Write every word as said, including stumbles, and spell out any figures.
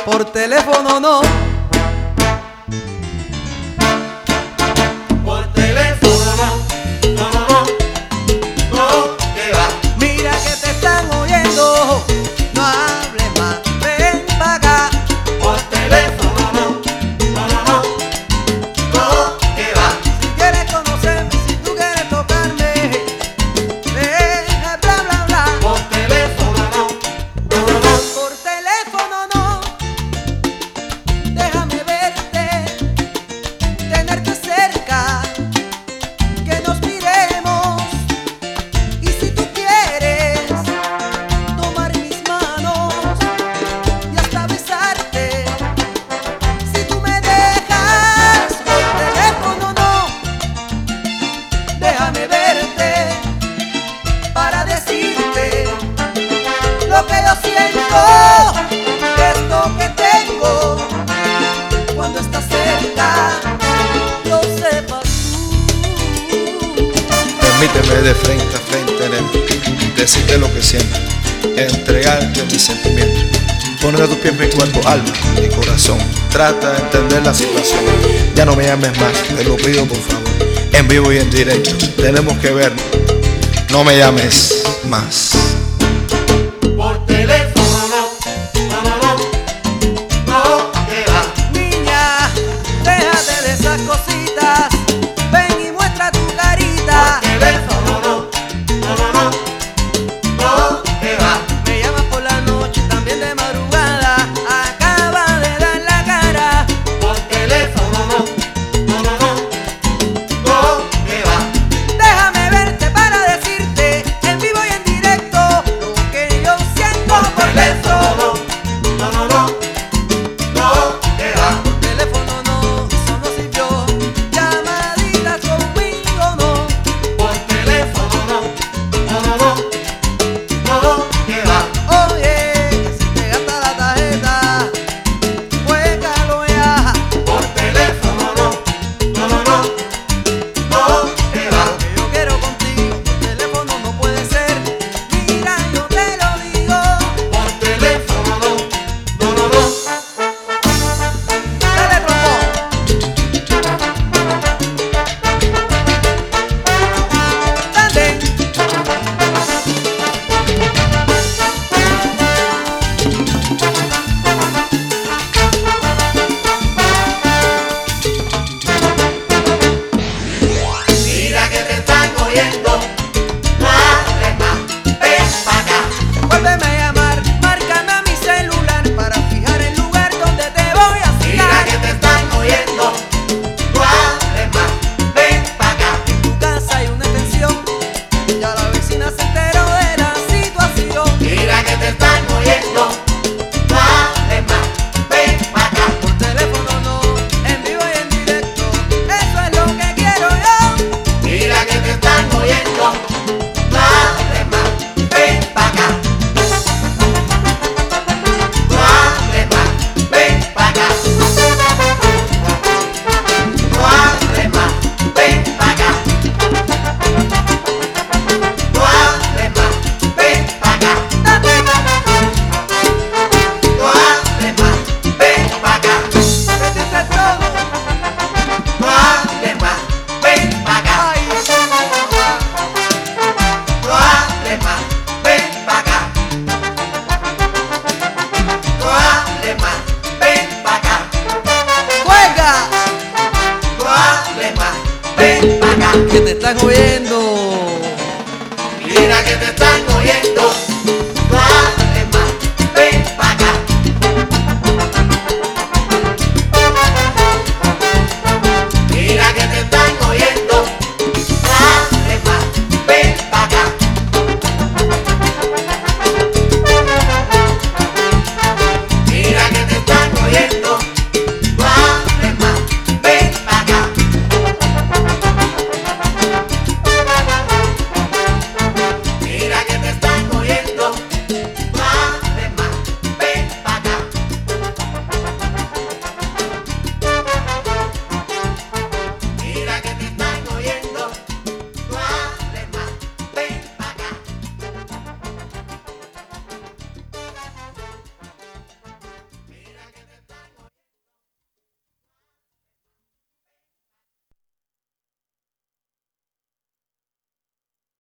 por teléfono no. Por teléfono no, no, no, no, no, que va. Mira que te están oyendo, no hables más, ven pa' acá. Por teléfono no, no, no, no, no, que va. Si quieres conocerme, si tú quieres tocarme, deja bla bla bla. Por teléfono no, no, no, no. Por teléfono no, déjame verte, tenerte cerca, que nos miremos. Y si tú quieres tomar mis manos y hasta besarte, si tú me dejas. Por teléfono no, déjame verte para decirte lo que yo siento, esto que tengo cuando estás cerca, lo sepas tú. Permíteme de frente a frente, nena, decirte lo que siento, entregarte mis sentimientos, poner a tus pies mi cuerpo, alma y corazón. Trata de entender la situación, ya no me llames más, te lo pido por favor. En vivo y en directo, tenemos que vernos, no me llames más. Por teléfono no, no, no, no, no, que va. Niña, déjate de esas cositas, ven y muestra tu carita. Por teléfono no, no, no, no, no, que va. Me llamas por la noche, también de madrugada, acaba de dar la cara. Por teléfono no, no, no, no, no, que va. Déjame verte para decirte en vivo y en directo lo que yo siento. Por Por teléfono teléfono, no, no, no, no, que va. por teléfono no, eso no sirvió. Llamaditas conmigo no. Por teléfono no, no, no, no, no, que va. Oye, que si te gasta la tarjeta, juégalo ya. Por teléfono no, no, no, no, no, que va. Lo que yo quiero contigo, por teléfono no puede ser. Mira, yo te lo digo. Por teléfono no, no, no, no. Dale trombón. Dale. Mira que te están oyendo, no hables más, ven pa' acá. Vuélveme a llamar, márcame a mi celular para fijar el lugar donde te voy a Mira citar. que te están oyendo, no hables más, ven pa' acá. En tu casa hay una extensión, ya la vecina se enteró de la situación. Mira que te están oyendo, no hables más, ven pa' acá. Por teléfono no, en vivo y en directo, eso es lo que quiero yo. Mira que te están oyendo, no hables más, ven pa' acá. No hables más, ven pa' acá. No hables más, ven pa' acá. No hables más, ven pa' acá. No hables más, ven pa' acá. Metiste todo, No hables más, ven pa' acá. ay, No hables más, ven pa' acá. No hables más, ven pa' acá. juega, No hables más, ven pa' acá. que te están oyendo.